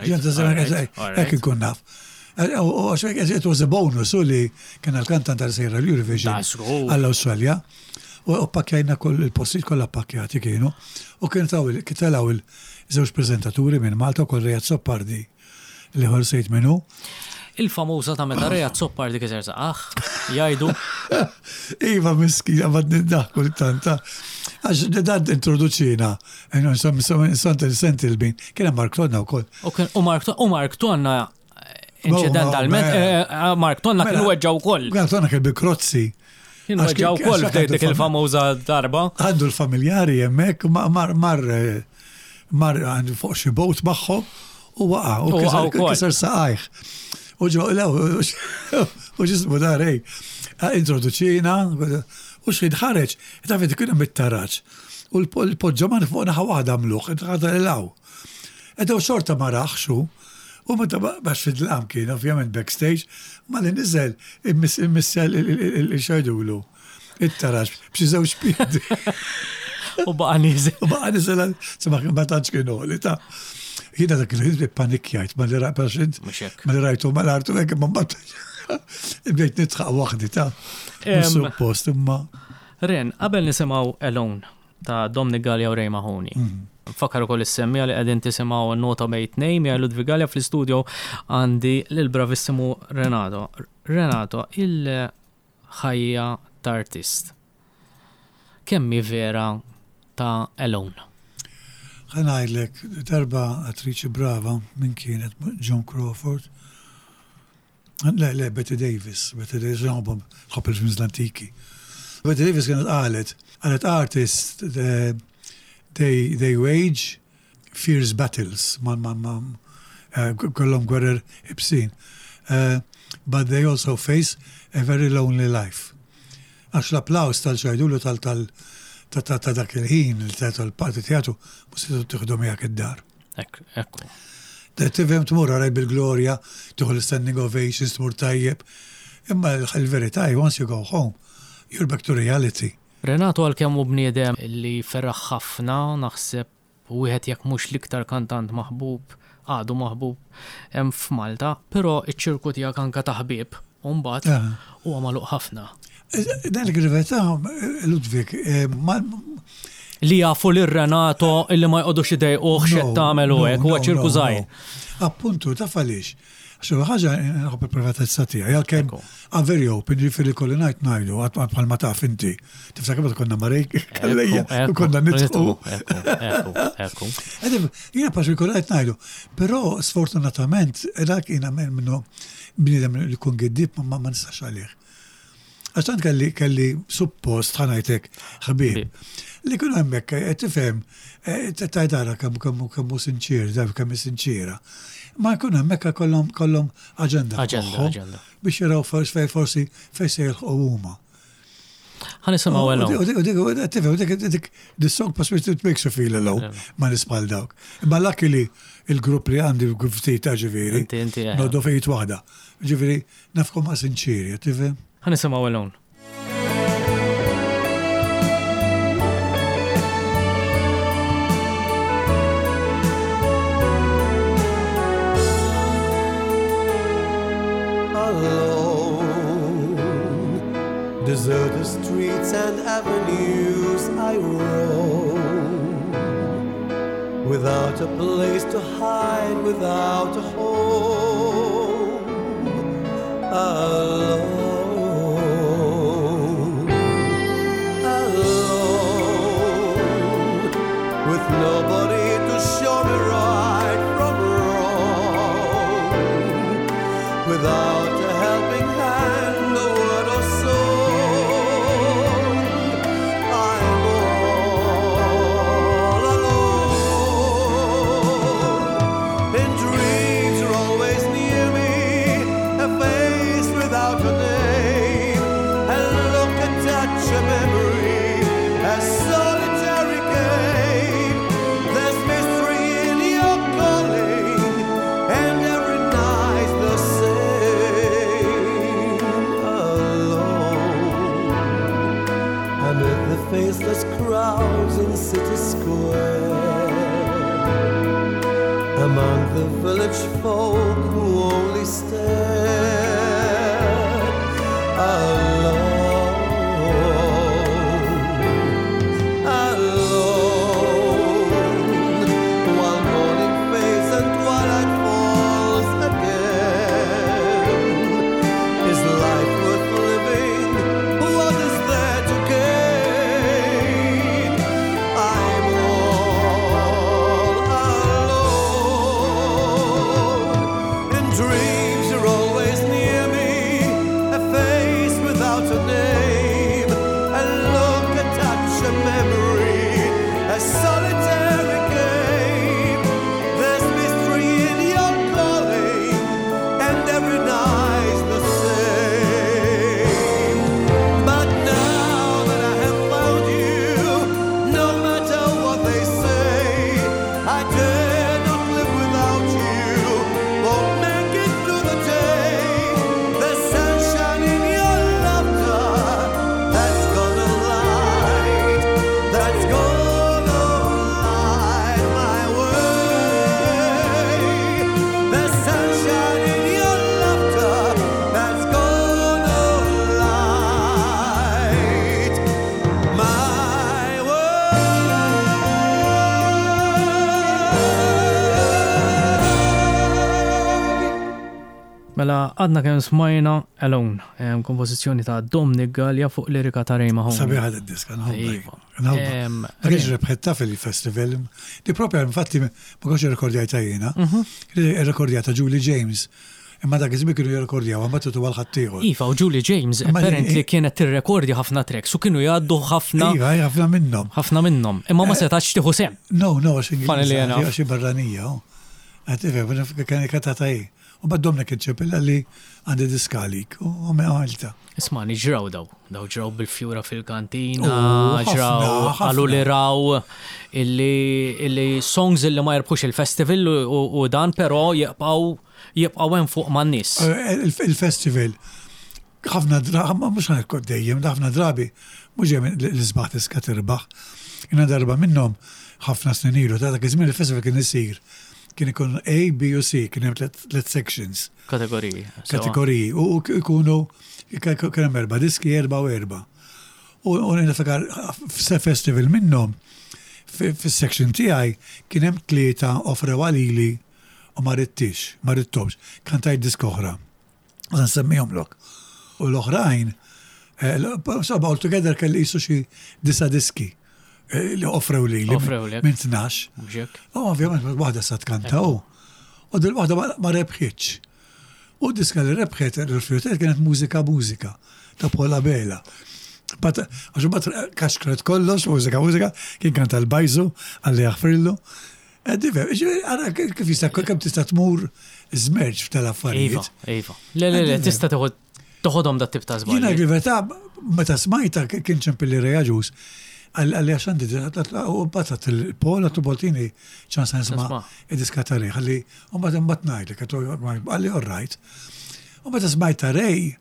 Hekk inkun naf. U it was a bonus u li kien l-kantant tal-sejra l-Eurovision għall-Awstralja. U pakkjajna koll il-postijiet kollha pakkjati kienu. U kien telaw il-żewġ preżentaturi minn Malta u koll Rejat Soppardi li ħorsejt minnu. Il-famuża ta' meta Rejat Soppardi kiser saqaħ, jgħidu. Iva miskina ma d-niddaħ kultanta. Għax d-dad introduċina, sant il-sent il-bin, kiena Mark Tonna u koll. U Mark Tonna, incidentalment, Mark Tonna kienu weġġaw koll. Mark Tonna kien bil-krozzi. Kienu weġġaw koll f'dik il-famuża darba. Għandu l-familjari jemmek, mar mar għandu fuq xi bot magħhom u waqa' u kisar saqajh. U ġo, u ġismu dar, ej, introduċina, u xħid ħareġ, tafet kuna mit-taraċ. U l-podġaman fuq naħa waħda mluħ, id-ħadda l-law. Edaw xorta ma raħxu, u ma ta' bax fid-lam kien, ovvjament backstage, ma li nizzel, immissel il-xajdulu, il-taraċ, bċi zewġ pidi. U baqa nizzel. U baqa nizzel, sema ma taċ kienu, li ta' jina dak il-ħidbi panikjajt, ma li rajt, ma li rajtu, ma l-artu, ma mbata. Bdejt nitħaq waħdi ta' suppost imma. Ren, qabel nisimaw Alone ta' Dominic Gallia u Ray Mahoney. Fakar ukoll is-semmija li qegħdin tisimgħu Nota Bejt Nejn mija Ludwig Gallia fl-istudio għandi l-bravissimu Renato. Renato, il-ħajja ta' artist. Kemmi vera ta' Alone? Ħanajdlek, darba attriċi brava minn kienet John Crawford. Le, le, Betty Davis, Betty Davis, ġanbom, ħobb il-films l-antiki. Betty Davis kienet għalet, għalet artist, they, they wage fierce battles, man, man, man, uh, kollhom gwerer ibsin. Uh, but they also face a very lonely life. Għax l-applaus tal-ċajdulu tal-tal ta' ta' dak il-ħin, tal-parti teatru, mussitu tiħdu miegħek id-dar. Ekku, ekku. Tifhem tmur għaraj bil-glorja, tuħu l-standing ovations, tmur tajjeb. Imma l-verità, once you go home, you're back to reality. Renato għal-kemm hu bniedem li ferraħ ħafna, naħseb wieħed jekk mhux l-iktar kantant maħbub, għadu maħbub hemm f'Malta, però iċ-ċirku tiegħek anke ta' ħbieb, u mbagħad huwa magħluq ħafna. Dan il-verità, Ludwig, li jafu l-Renato illi ma jqodux idejquh x'qed tagħmel u hekk, huwa ċirku żgħir. Appuntu, taf għaliex. Xi ħaġa nħobb il-privatezza tiegħi, għalkemm I'm very open, ġifieri kolli ngħid ngħidu qatt bħalma taf inti. Tiftakar meta konna marejk kellejja u konna nitqu. Ekku. Jiena paċi kolli ngħid ngħidu, però sfortunatament dak jiena minnu bniedem li kun giddib ma ma nistax għalih. Għaxtant kelli kelli suppost ħanajtek ħabib. Li kun hemmhekk qed tifhem tajdara kemm kemm kemm sinċir, daf kemm sinċira. Ma jkun hemmhekk kollhom kollhom aġenda. Aġenda, aġenda. Biex jaraw forsi fejn forsi fejn se jilħqu huma. Ħanisimgħu alone. U dik u dik tifhem dik dik the song possibly it makes you feel alone ma nispal dawk. Imma luckily il-grupp li għandi ftit ta' ġifieri. Inti inti. Noddu fejt waħda. Ġifieri nafkom ma' sinċiri, tifhem? Ħanisimgħu alone. Deserted streets and avenues I roam, without a place to hide, without a home, alone, alone, with nobody to show me right from wrong, without a helping hand, a word or so. Faceless crowds in City Square, among the village folk who only stare, alone, alone, while morning fades and twilight falls again. Is life worth living? What is there to gain? Dreams are always near me, a face without a name, a look, a touch, a memory, a solitary game. There's mystery in your calling, and every night's the same. But now that I have found you, no matter what they say, I dare not live without you. Won't make it through the day. The sunshine in your laughter, that's gonna light, that's gonna light my way. The sunshine in your laughter, that's gonna light my way. Mela, għadna kemm smajna Alone, kompożizzjoni ta' Dominic Gallia fuq lirika ta' Rejma Home. Sabiħa d-diska, Iva. nħobba. Em, Għalix rebħetta fil-festival, di propja infatti ma koċ rekordjajta jena, rekordjajta Julie James, imma dak iżmi kienu jirrekordjaw, għamma tutu għal-ħattijħu. Iva, u Julie James, apparently kienet tirrekordja ħafna tracks u kienu jgħaddu ħafna Iva, ħafna minnom. ħafna minnhom, imma ma setax tieħu sem. No, no, għax Fani li Ingliża, jena. għax barranija. Għatifem, kien katataj. U baddom nek ċepilla li għandi diskalik. U me għalta. Isma' ġraw daw, daw ġraw bil-fjura fil-kantina, Oh, ħafna, ġraw ħafna. għalu li raw illi illi songs illi ma jirbħux il-festival u u dan però jibqaw jibqaw hemm fuq man-nies. Eh, il- Il-festival, ħafna drabi, mux ħankod dejjem, ħafna drabi, mux jem l-izbaħ tiska tirbaħ. Jina darba minnom ħafna snin ilu, ta' dak iż-żmien il-festival kien isir. Kien ikun A, B u C, kien hemm tliet sections, Kategoriji. sewa. kategoriji, u ikunu kien hemm erba' diski, erba' u erba'. U u nifakar f'festival minnhom fis-section tiegħi kien hemm tlieta offrew għalili u ma rittix, ma rittomx, kantajt disk oħra. U nsemmihom lok. U l-oħrajn, soba all together kelli jisu xi disa diski eh, li offrew li Offrew lek. minn tnax. Mhux U ovvjament waħda sa tkantaw. U dil waħda ma- ma rebħitx. U diska li rebħet il-rifjutet kienet mużika mużika ta' Paula Bela. Bata, għaxu bat kaxkret kollox, mużika mużika, kien kanta l-bajzu, għalli jaħfrillu. Għaddive, għara kif jista' kem tista' tmur zmerġ Iva, tal-affarijiet. iva. Le, le, le, tista' toħod toħodhom dat tip ta' Jina żball. l-verità, meta smajta kien ċempilli reaġus, għalli għaxandi, u batat il-Paula Tuboltini ċans nisma Nisma'. id-diska ta' rej, għalli, u bat mbat najli, għalli all right. U meta smajta rej,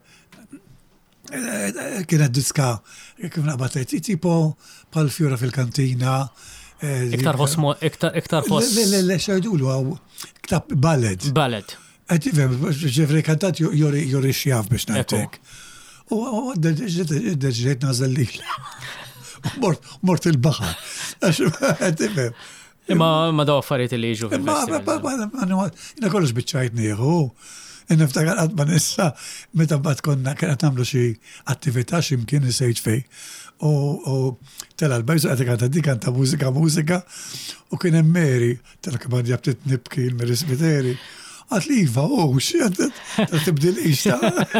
kienet diska, kif naqbatet, tipo pal-fjura fil-kantina. eh, Iktar fos mo- iktar iktar fos Le, le, le, xajdulu għaw, ktab ballad. ballet. Għetifem, ġefri kantat jori jori xjaf biex najtek. U d-deġġet nażel li. Mort il-bahar. Għetifem. Imma ma daw affarijiet li jiġu Ma, fil-festival. jina kollox bitċajt nieħu. Niftakar għadma nissa, meta bat konna kienet namlu xi attività ximkien nisejt fej. U tela l-bajzu għatek għanta di kanta mużika mużika u kien hemm Mary, tela kman jabtit nibki il-Mary Spiteri. Għat li jiva, u xie, ta' tibdil ixta.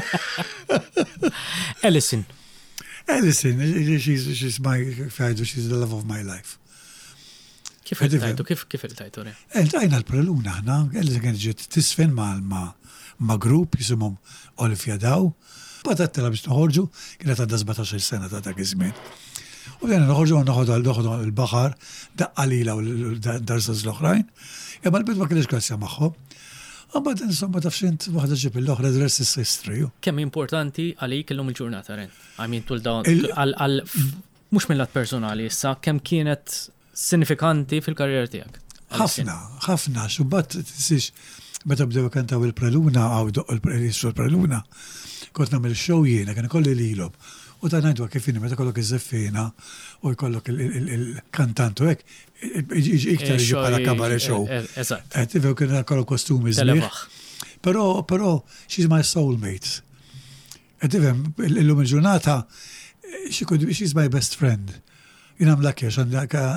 Ellison, Alison, she's, she's my, fajdu, she's the love of my life. kif Għedif, il-tajtu, kif kif il-tajtu re? Eltajna l-preluna ħna, Alison kien ġiet tisfen ma' ma' ma' grupp jisimum Olivia Daw. Batat tela biex noħorġu, kienet għadda sebatax sena ta' dak iż-żmien. U għana noħorġu noħodu noħodu il-baħar, daqqalila u l-darzaz l-oħrajn, jemma l-bid ma kienx klassja magħhom. Għabad insomma tafxint waħda ġib l-oħra diversi s-istri. Kemm importanti għalik illum il-ġurnata ren? Għamin tul dawn Il- għal għal mhux mill-lat personali issa, kemm kienet sinifikanti fil-karriera tiegħek? ħafna, ħafna, xubbat t-six, meta bdew kantaw il-preluna, għaw doq il-prelistru il-preluna, kont namil show jiena, kien kolli lilob. U ta' najdu kifini, meta kollok iż-żeffina, u jkollok il-kantantu ek, iġi iktar iġi bħala kabare show. Eżatt. Għettivew kien kollok kostumi zliħ. Telefax. Pero, pero, she's my soulmate. Għettivem, l-lum il-ġurnata, she could be, she's my best friend. Jina mlakja, xan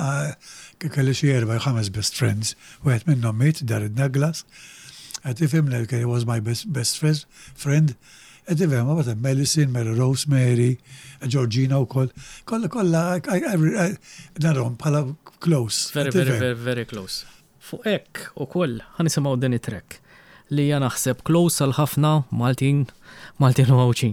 kalli xie erba ħames best friends, u għet minnom mit, Darren Douglas. Għettivem, l-kelli was my best, best friend, friend. Għettivem, għabatem, Melissa, Mary Rosemary, Georgina u koll. Kolla, kolla, narom, pala close. Very, very, very, very close. Fuq ek u koll, ħanisimaw din it-trek li jana naħseb close għal ħafna Maltin, Maltin u għawċin.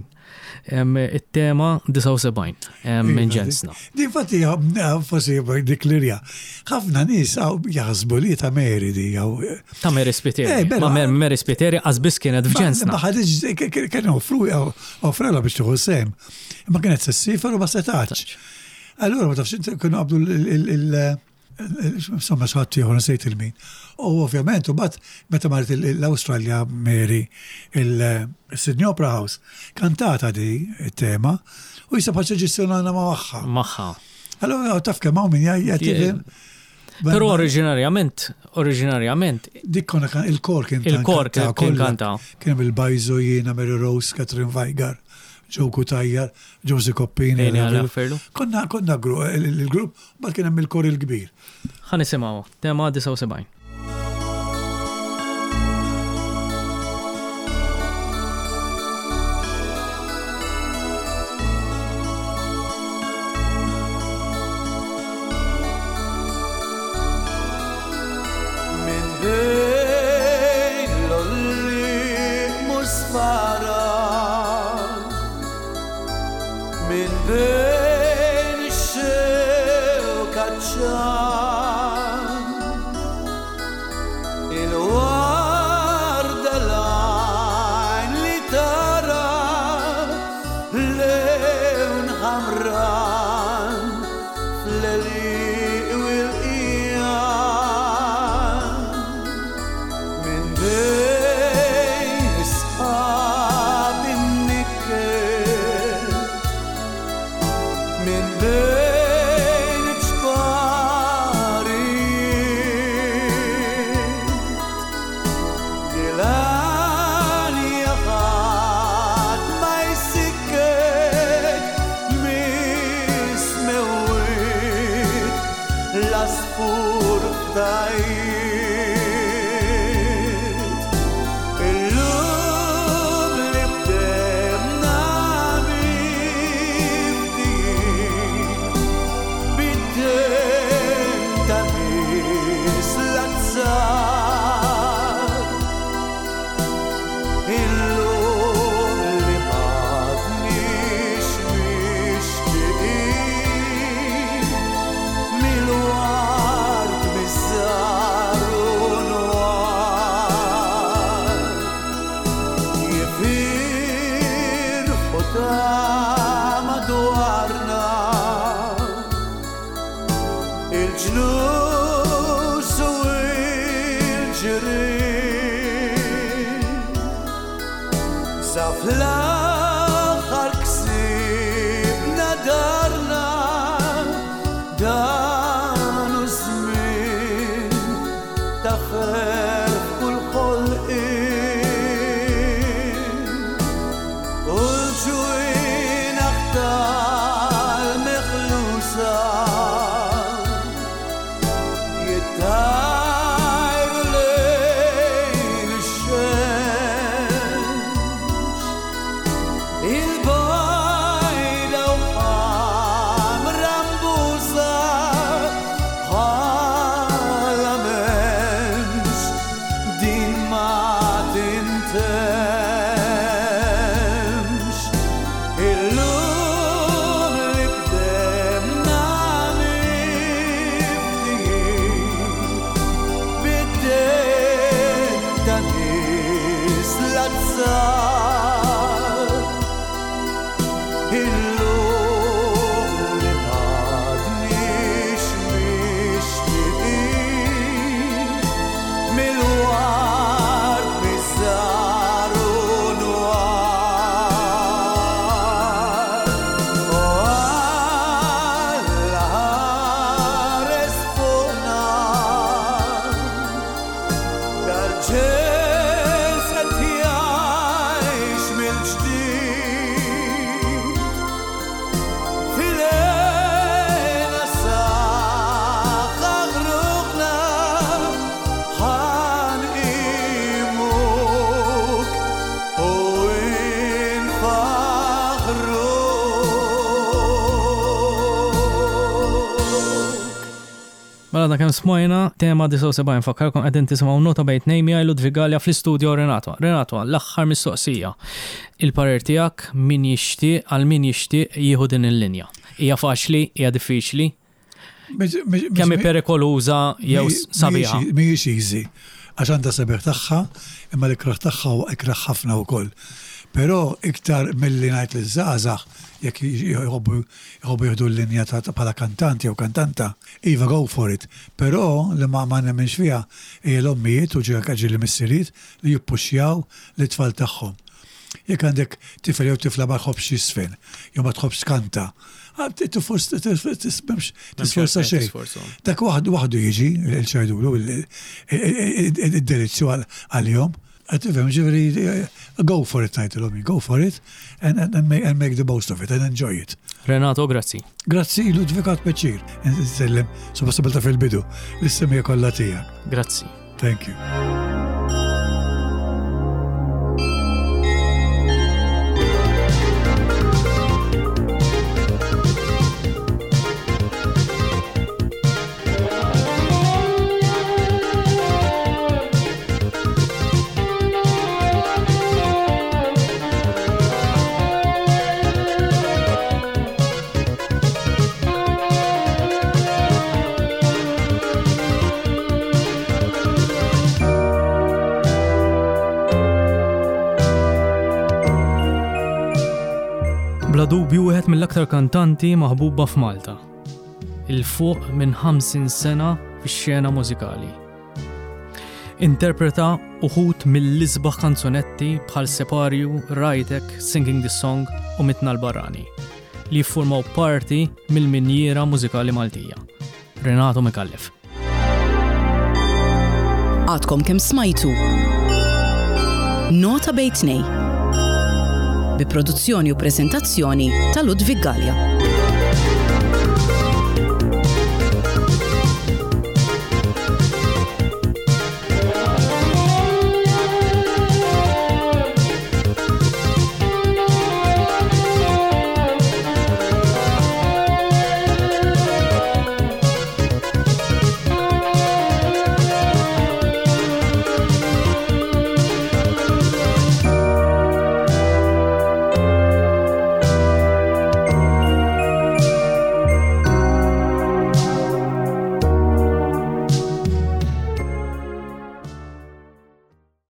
Il-tema disa' sebgħin minn ġensna. Di fatti, fossi dik l-irja. ħafna nis jaħsbu li ta' Mary di. Ta' Mary Spiteri. Eh, bella. Ma Mary Spiteri għazbis kienet f'ġensna. Maħadġ, kien offru, offrela biex tuħu sem. Ma kienet s-sifer u ma setax. Allora, ma tafx, kienu għabdu il- insomma xħatti għu nasejt il-min. U ovvjament, u bat, meta marrit l-Australia Mary, il-Sydney Opera House, kantata di il-tema, u jisa paċa ġissjonana ma' maħħa. Maħħa. Allora, taf kemm hawn min jgħativim. Pero oriġinarjament, oriġinarjament, Dik konna kan il-kor kien il-kor kien kien kanta. Kien bil-Bajzo jiena, Mary Rose, Katrin Weigar, Joe Kutajjar, Josie Koppini. Ejni għal afferlu. Konna konna gru- il-grupp, bad kien hemm il-kor il-kbir. Ħanisimaw, tema disa' sebgħin. Min snin sa fl-aħħar ksibna darna dan hu żmien ta' fer kull ħolqien u l-ġwien aktar meħlusa jittajru lejn ix-xemx il-bajda u ħamra mbusa bħala m'hemmx din ma tintemx illum li bdemna miftiħin bid-dejn ta' nies l-azzar illum li m'għadniex mixtieqin mill-ward biżżar u nwar u Alla ħares fuqna dal-ġens qed jgħix mill-ġdid fil-għena saħħaħ ruħna ħanqimuk u nfaħruk. Mela dak hemm smajna tema disa' u sebgħin fakkarkom qegħdin tisimgħu Nota Bejn Tnejn miegħi Ludwig Gallia fl-istudio Renato. Renato, l-aħħar mistoqsija. Il-parer tiegħek min jixtieq għal min jixtieq jieħu din il-linja. Hija faċli, hija diffiċli? Kemm hi perikoluża jew sabiħa? Mhijiex easy. Għax għandha sabiħ tagħha, imma l-ikraħ tagħha huwa ikraħ ħafna wkoll. Però iktar milli ngħid li żgħażagħ jekk jħobbu jieħdu l-linja ta' bħala kantanti jew kantanta, iva go for it. Però li ma ma nemmenx fiha hija l-ommijiet u ġieli missiriet li jippuxjaw l-tfal tagħhom. Jekk għandek tifel jew tifla ma tħobbx jisfen, jew ma tħobbx kanta, tisforsa xejn. Dak waħdu waħdu jiġi l-ċajdulu id-delizzju għal-jom. Għatifem, ġivri, go for it, najtilom, go for it, and, and, and, make, and make the most of it, and enjoy it. Renato, grazzi. Grazzi, Ludwig għat peċir. Nsellem, suppostabilta fil-bidu, l-issemija kollha tiegħek. Grazzi. Thank you. Bla dubju wieħed mill-aktar kantanti maħbuba f'Malta. Il-fuq minn ħamsin sena fix-xena mużikali. Interpreta uħud mill-isbaħ kanzunetti bħal Separju, Rajtek, Singing the Song u Mitna l-Barrani li jiffurmaw parti mill-minjiera mużikali Maltija. Renato Mikallef. Għadkom kemm smajtu Nota Bejn Tnejn bi produzzjoni u preżentazzjoni ta' Ludwig Gallia.